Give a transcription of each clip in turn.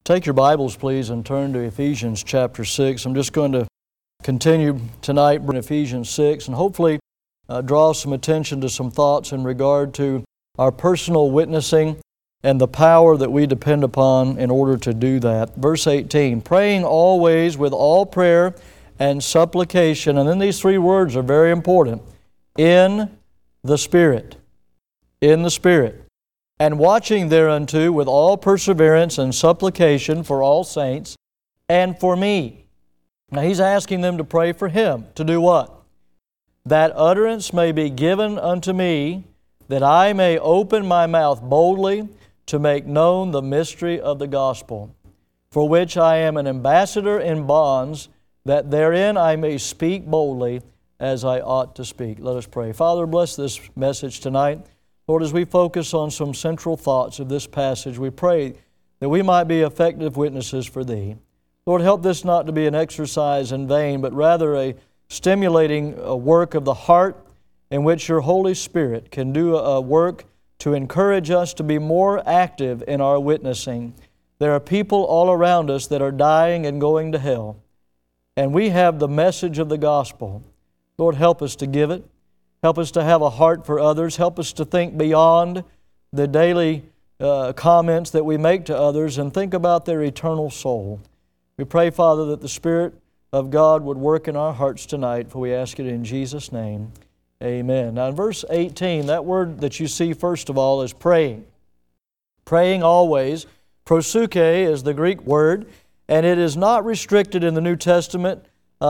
Take your Bibles, please, and turn to Ephesians chapter 6. I'm just going to continue tonight in Ephesians 6 and hopefully draw some attention to some thoughts in regard to our personal witnessing and the power that we depend upon in order to do that. Verse 18, praying always with all prayer and supplication. And then these three words are very important. In the Spirit. In the Spirit. And watching thereunto with all perseverance and supplication for all saints and for me. Now he's asking them to pray for him. To do what? That utterance may be given unto me, that I may open my mouth boldly to make known the mystery of the gospel, for which I am an ambassador in bonds, that therein I may speak boldly as I ought to speak. Let us pray. Father, bless this message tonight. Lord, as we focus on some central thoughts of this passage, we pray that we might be effective witnesses for Thee. Lord, help this not to be an exercise in vain, but rather a stimulating work of the heart in which Your Holy Spirit can do a work to encourage us to be more active in our witnessing. There are people all around us that are dying and going to hell, and we have the message of the gospel. Lord, help us to give it. Help us to have a heart for others. Help us to think beyond the daily comments that we make to others and think about their eternal soul. We pray, Father, that the Spirit of God would work in our hearts tonight, for we ask it in Jesus' name. Amen. Now in verse 18, that word that you see first of all is praying. Praying always. Prosuke is the Greek word, and it is not restricted in the New Testament.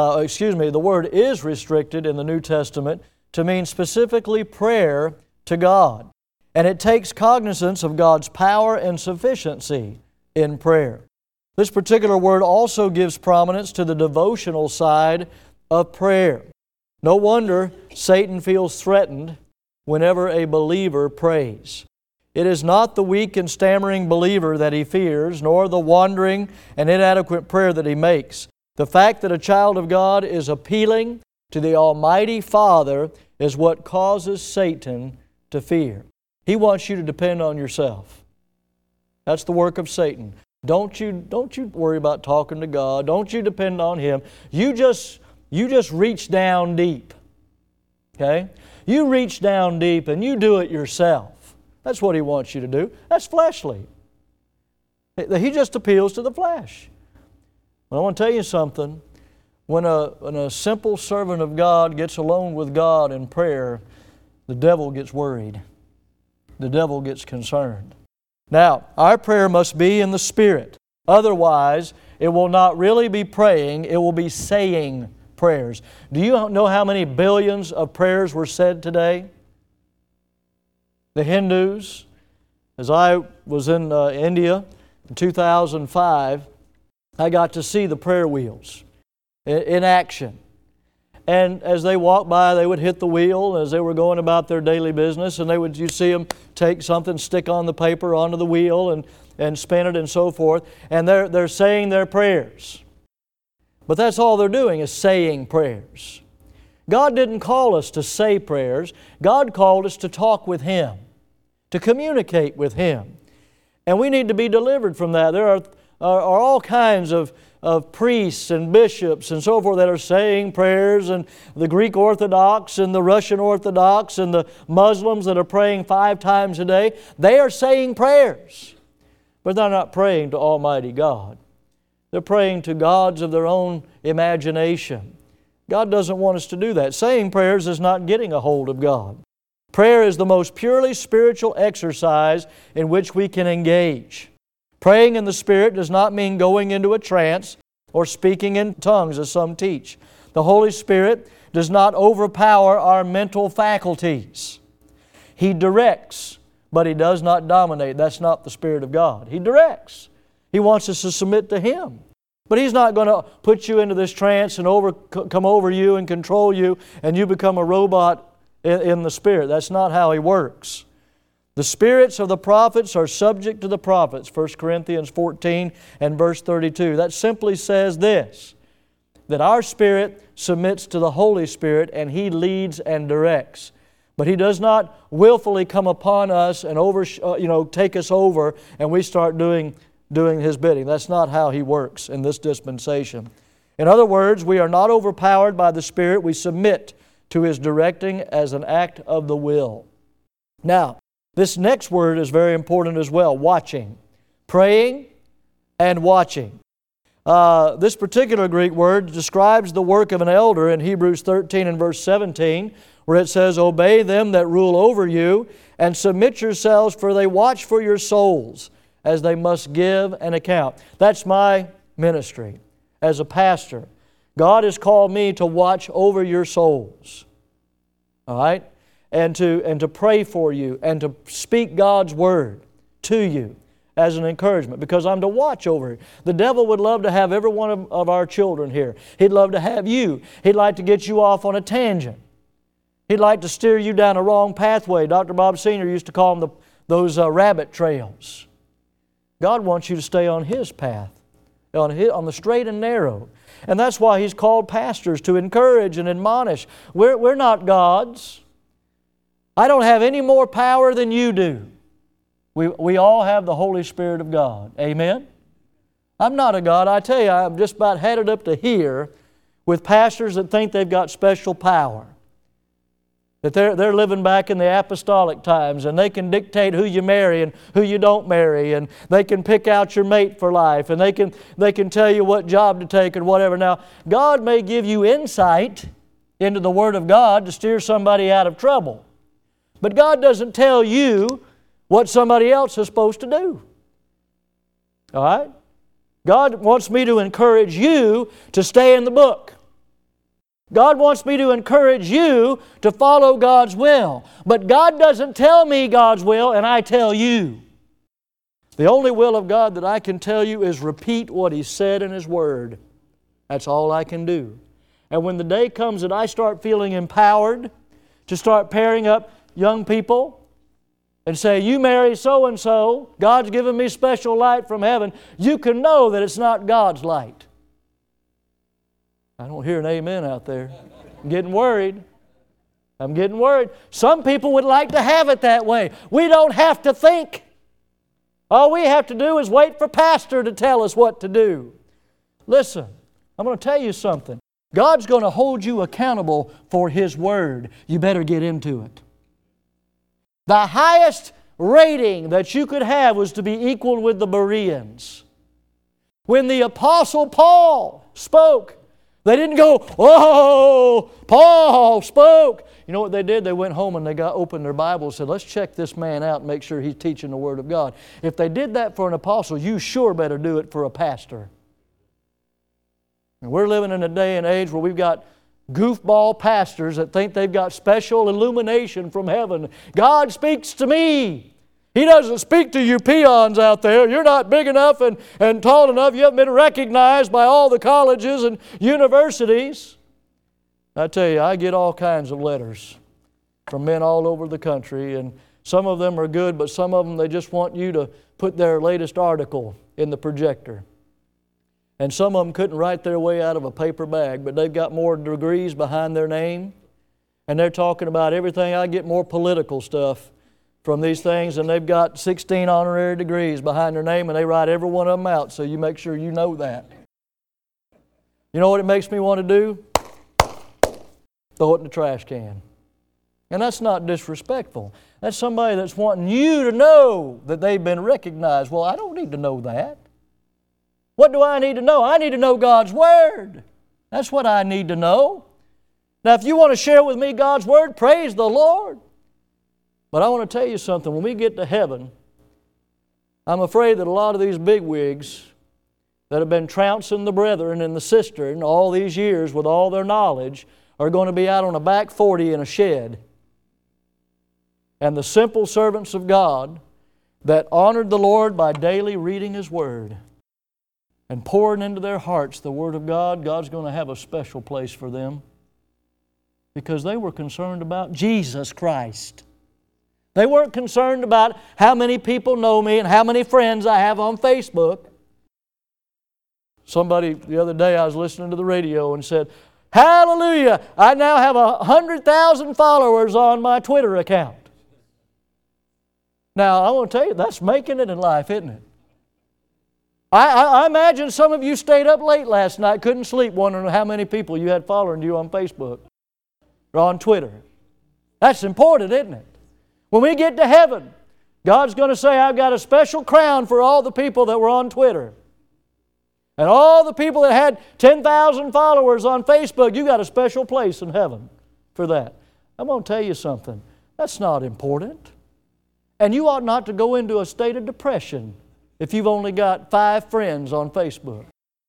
The word is restricted in the New Testament to mean specifically prayer to God. And it takes cognizance of God's power and sufficiency in prayer. This particular word also gives prominence to the devotional side of prayer. No wonder Satan feels threatened whenever a believer prays. It is not the weak and stammering believer that he fears, nor the wandering and inadequate prayer that he makes. The fact that a child of God is appealing to the Almighty Father is what causes Satan to fear. He wants you to depend on yourself. That's the work of Satan. Don't you worry about talking to God. Don't you depend on Him. You just reach down deep. Okay? You reach down deep and you do it yourself. That's what he wants you to do. That's fleshly. He just appeals to the flesh. But I want to tell you something. When a simple servant of God gets alone with God in prayer, the devil gets worried. The devil gets concerned. Now, our prayer must be in the Spirit. Otherwise, it will not really be praying, it will be saying prayers. Do you know how many billions of prayers were said today? The Hindus, as I was in India in 2005, I got to see the prayer wheels in action. And as they walked by, they would hit the wheel as they were going about their daily business, and you'd see them take something, stick on the paper onto the wheel and spin it and so forth. And they're saying their prayers. But that's all they're doing is saying prayers. God didn't call us to say prayers. God called us to talk with Him, to communicate with Him. And we need to be delivered from that. There are all kinds of priests and bishops and so forth that are saying prayers, and the Greek Orthodox and the Russian Orthodox and the Muslims that are praying 5 times a day. They are saying prayers, but they're not praying to Almighty God. They're praying to gods of their own imagination. God doesn't want us to do that. Saying prayers is not getting a hold of God. Prayer is the most purely spiritual exercise in which we can engage. Praying in the Spirit does not mean going into a trance or speaking in tongues as some teach. The Holy Spirit does not overpower our mental faculties. He directs, but He does not dominate. That's not the Spirit of God. He directs. He wants us to submit to Him. But He's not going to put you into this trance and come over you and control you and you become a robot in the Spirit. That's not how He works. The spirits of the prophets are subject to the prophets, 1 Corinthians 14 and verse 32. That simply says this, that our spirit submits to the Holy Spirit and He leads and directs. But He does not willfully come upon us and take us over and we start doing doing His bidding. That's not how He works in this dispensation. In other words, we are not overpowered by the Spirit. We submit to His directing as an act of the will. Now, this next word is very important as well, watching. Praying and watching. This particular Greek word describes the work of an elder in Hebrews 13 and verse 17, where it says, "Obey them that rule over you, and submit yourselves, for they watch for your souls, as they must give an account." That's my ministry as a pastor. God has called me to watch over your souls. All right? And to pray for you and to speak God's Word to you as an encouragement, because I'm to watch over you. The devil would love to have every one of our children here. He'd love to have you. He'd like to get you off on a tangent. He'd like to steer you down a wrong pathway. Dr. Bob Sr. used to call them those rabbit trails. God wants you to stay on His path, on the straight and narrow. And that's why He's called pastors, to encourage and admonish. We're not gods. I don't have any more power than you do. We all have the Holy Spirit of God. Amen? I'm not a God. I tell you, I'm just about headed up to here with pastors that think they've got special power. That they're living back in the apostolic times, and they can dictate who you marry and who you don't marry, and they can pick out your mate for life, and they can tell you what job to take and whatever. Now, God may give you insight into the Word of God to steer somebody out of trouble. But God doesn't tell you what somebody else is supposed to do. All right? God wants me to encourage you to stay in the book. God wants me to encourage you to follow God's will. But God doesn't tell me God's will, and I tell you. The only will of God that I can tell you is repeat what He said in His Word. That's all I can do. And when the day comes that I start feeling empowered to start pairing up young people and say, "You marry so-and-so, God's given me special light from heaven," you can know that it's not God's light. I don't hear an amen out there. I'm getting worried. I'm getting worried. Some people would like to have it that way. We don't have to think. All we have to do is wait for pastor to tell us what to do. Listen, I'm going to tell you something. God's going to hold you accountable for His Word. You better get into it. The highest rating that you could have was to be equal with the Bereans. When the Apostle Paul spoke, they didn't go, "Oh, Paul spoke." You know what they did? They went home and they opened their Bible and said, "Let's check this man out and make sure he's teaching the Word of God." If they did that for an apostle, you sure better do it for a pastor. And we're living in a day and age where we've got goofball pastors that think they've got special illumination from heaven. God speaks to me. He doesn't speak to you peons out there. You're not big enough and tall enough. You haven't been recognized by all the colleges and universities. I tell you, I get all kinds of letters from men all over the country, and some of them are good, but some of them they just want you to put their latest article in the projector. And some of them couldn't write their way out of a paper bag, but they've got more degrees behind their name, and they're talking about everything. I get more political stuff from these things, and they've got 16 honorary degrees behind their name, and they write every one of them out, so you make sure you know that. You know what it makes me want to do? Throw it in the trash can. And that's not disrespectful. That's somebody that's wanting you to know that they've been recognized. Well, I don't need to know that. What do I need to know? I need to know God's Word. That's what I need to know. Now, if you want to share with me God's Word, praise the Lord. But I want to tell you something. When we get to heaven, I'm afraid that a lot of these bigwigs that have been trouncing the brethren and the cistern all these years with all their knowledge are going to be out on a back 40 in a shed. And the simple servants of God that honored the Lord by daily reading His Word and pouring into their hearts the Word of God, God's going to have a special place for them because they were concerned about Jesus Christ. They weren't concerned about how many people know me and how many friends I have on Facebook. Somebody the other day I was listening to the radio and said, "Hallelujah, I now have 100,000 followers on my Twitter account." Now, I want to tell you, that's making it in life, isn't it? I imagine some of you stayed up late last night, couldn't sleep, wondering how many people you had following you on Facebook or on Twitter. That's important, isn't it? When we get to heaven, God's going to say, I've got a special crown for all the people that were on Twitter. And all the people that had 10,000 followers on Facebook, you got a special place in heaven for that. I'm going to tell you something. That's not important. And you ought not to go into a state of depression if you've only got 5 friends on Facebook.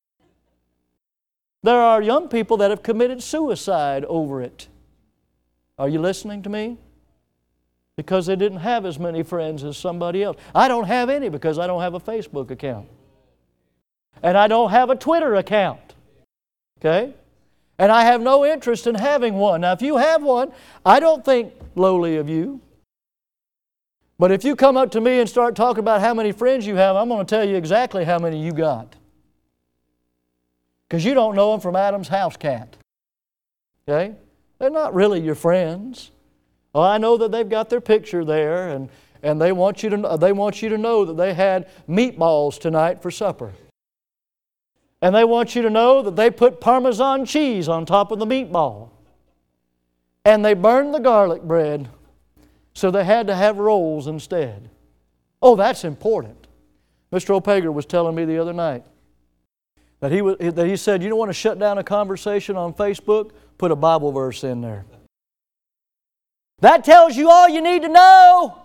There are young people that have committed suicide over it. Are you listening to me? Because they didn't have as many friends as somebody else. I don't have any because I don't have a Facebook account. And I don't have a Twitter account. Okay? And I have no interest in having one. Now, if you have one, I don't think lowly of you. But if you come up to me and start talking about how many friends you have, I'm going to tell you exactly how many you got. Because you don't know them from Adam's house cat. Okay? They're not really your friends. Well, I know that they've got their picture there, and they want you to know that they had meatballs tonight for supper. And they want you to know that they put Parmesan cheese on top of the meatball. And they burned the garlic bread, so they had to have rolls instead. Oh, that's important. Mr. Opager was telling me the other night that he said, you don't want to shut down a conversation on Facebook? Put a Bible verse in there. That tells you all you need to know.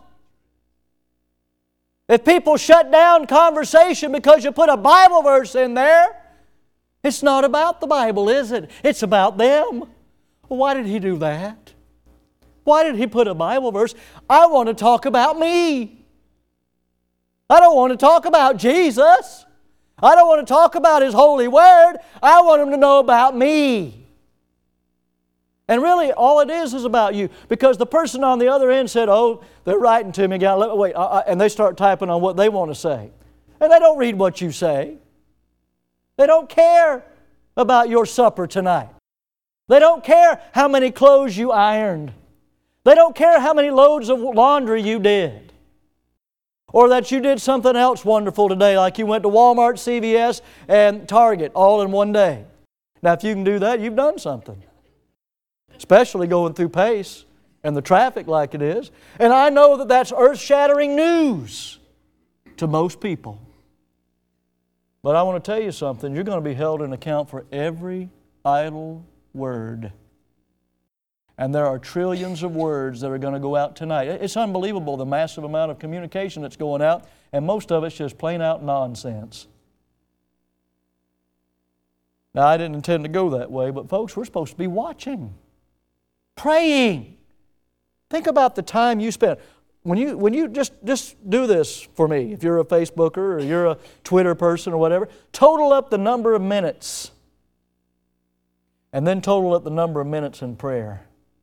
If people shut down conversation because you put a Bible verse in there, it's not about the Bible, is it? It's about them. Well, why did he do that? Why did he put a Bible verse? I want to talk about me. I don't want to talk about Jesus. I don't want to talk about His holy word. I want them to know about me. And really, all it is about you. Because the person on the other end said, oh, they're writing to me. Wait, and they start typing on what they want to say. And they don't read what you say. They don't care about your supper tonight. They don't care how many clothes you ironed. They don't care how many loads of laundry you did. Or that you did something else wonderful today, like you went to Walmart, CVS, and Target all in one day. Now, if you can do that, you've done something. Especially going through Pace and the traffic like it is. And I know that that's earth-shattering news to most people. But I want to tell you something. You're going to be held in account for every idle word. And there are trillions of words that are going to go out tonight. It's unbelievable the massive amount of communication that's going out, and most of it's just plain out nonsense. Now, I didn't intend to go that way, but folks, we're supposed to be watching, praying. Think about the time you spend. When you just do this for me, if you're a Facebooker or you're a Twitter person or whatever, total up the number of minutes and then total up the number of minutes in prayer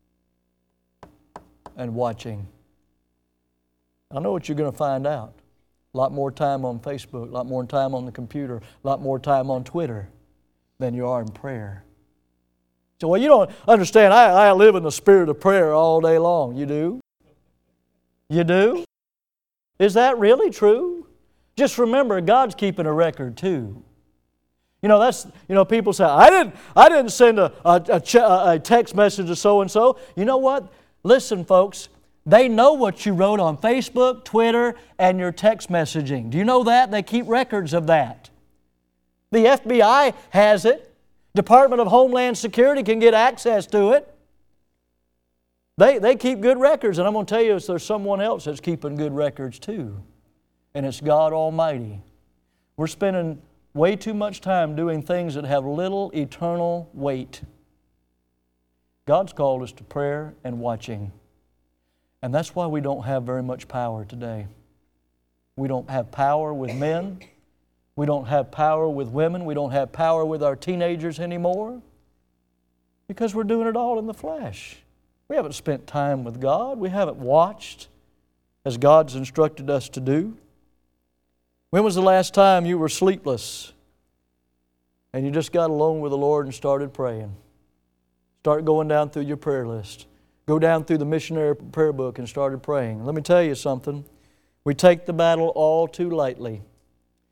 and watching. I know what you're going to find out. A lot more time on Facebook, a lot more time on the computer, a lot more time on Twitter than you are in prayer. So, well, you don't understand. I live in the spirit of prayer all day long. You do? You do? Is that really true? Just remember, God's keeping a record too. People say, I didn't send a text message to so-and-so. You know what? Listen, folks, they know what you wrote on Facebook, Twitter, and your text messaging. Do you know that? They keep records of that. The FBI has it. Department of Homeland Security can get access to it. They keep good records, and I'm going to tell you there's someone else that's keeping good records too, and it's God Almighty. We're spending way too much time doing things that have little eternal weight. God's called us to prayer and watching, and that's why we don't have very much power today. We don't have power with men. We don't have power with women. We don't have power with our teenagers anymore because we're doing it all in the flesh. We haven't spent time with God. We haven't watched as God's instructed us to do. When was the last time you were sleepless and you just got alone with the Lord and started praying? Start going down through your prayer list. Go down through the missionary prayer book and started praying. Let me tell you something. We take the battle all too lightly.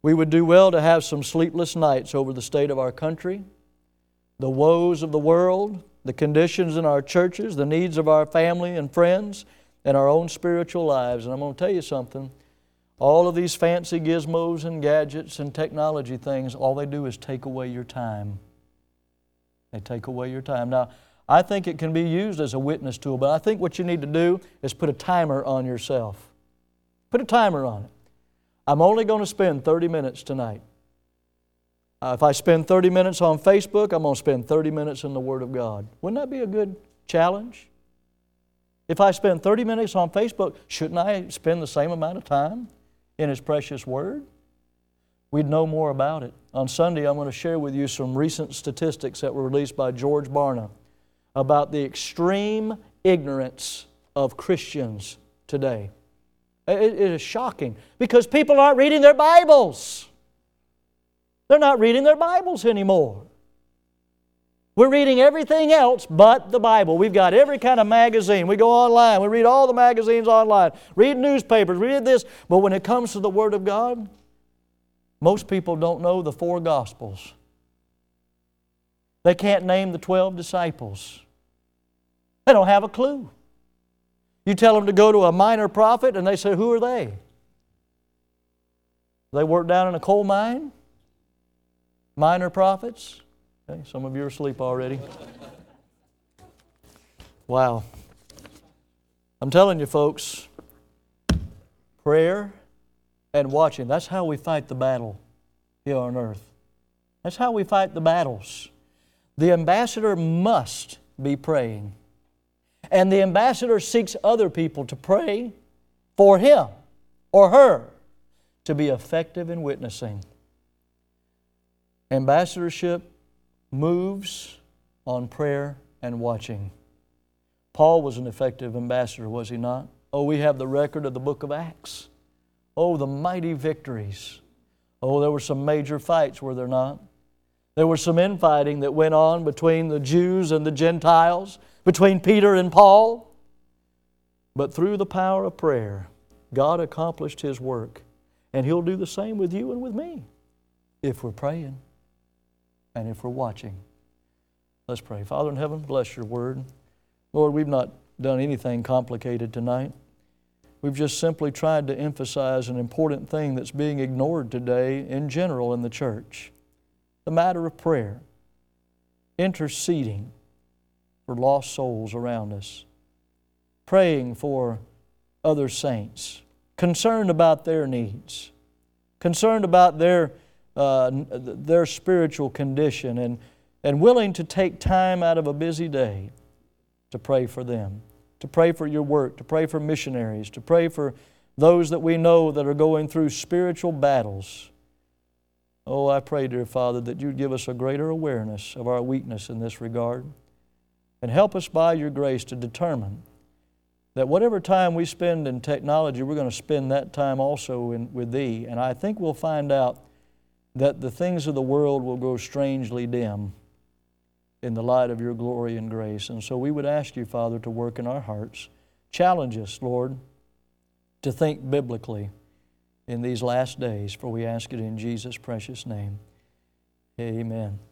We would do well to have some sleepless nights over the state of our country, the woes of the world, the conditions in our churches, the needs of our family and friends, and our own spiritual lives. And I'm going to tell you something. All of these fancy gizmos and gadgets and technology things, all they do is take away your time. They take away your time. Now, I think it can be used as a witness tool, but I think what you need to do is put a timer on yourself. Put a timer on it. I'm only going to spend 30 minutes tonight. If I spend 30 minutes on Facebook, I'm going to spend 30 minutes in the Word of God. Wouldn't that be a good challenge? If I spend 30 minutes on Facebook, shouldn't I spend the same amount of time in His precious Word? We'd know more about it. On Sunday, I'm going to share with you some recent statistics that were released by George Barna about the extreme ignorance of Christians today. It is shocking because people aren't reading their Bibles. They're not reading their Bibles anymore. We're reading everything else but the Bible. We've got every kind of magazine. We go online. We read all the magazines online. Read newspapers. Read this. But when it comes to the Word of God, most people don't know the 4 Gospels. They can't name the 12 disciples. They don't have a clue. You tell them to go to a minor prophet and they say, who are they? They work down in a coal mine? Minor prophets? Okay, some of you are asleep already. Wow. I'm telling you folks, prayer and watching, that's how we fight the battle here on earth. That's how we fight the battles. The ambassador must be praying. And the ambassador seeks other people to pray for him or her to be effective in witnessing. Ambassadorship moves on prayer and watching. Paul was an effective ambassador, was he not? Oh, we have the record of the book of Acts. Oh, the mighty victories. Oh, there were some major fights, were there not? There was some infighting that went on between the Jews and the Gentiles, between Peter and Paul. But through the power of prayer, God accomplished His work. And He'll do the same with you and with me if we're praying and if we're watching. Let's pray. Father in heaven, bless Your Word. Lord, we've not done anything complicated tonight. We've just simply tried to emphasize an important thing that's being ignored today in general in the church. The matter of prayer, interceding for lost souls around us, praying for other saints, concerned about their needs, concerned about their spiritual condition, and willing to take time out of a busy day to pray for them, to pray for Your work, to pray for missionaries, to pray for those that we know that are going through spiritual battles. Oh, I pray, dear Father, that You'd give us a greater awareness of our weakness in this regard, and help us by Your grace to determine that whatever time we spend in technology, we're going to spend that time also with Thee. And I think we'll find out that the things of the world will grow strangely dim in the light of Your glory and grace. And so we would ask You, Father, to work in our hearts. Challenge us, Lord, to think biblically in these last days, for we ask it in Jesus' precious name. Amen.